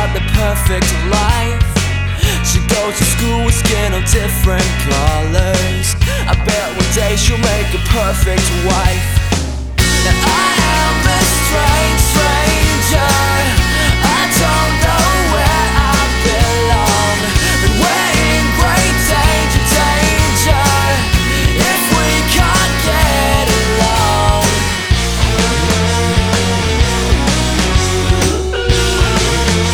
got the perfect life. She goes to school with skin of different colors. I bet one day she'll make a perfect wife. Now I am a strange stranger. I don't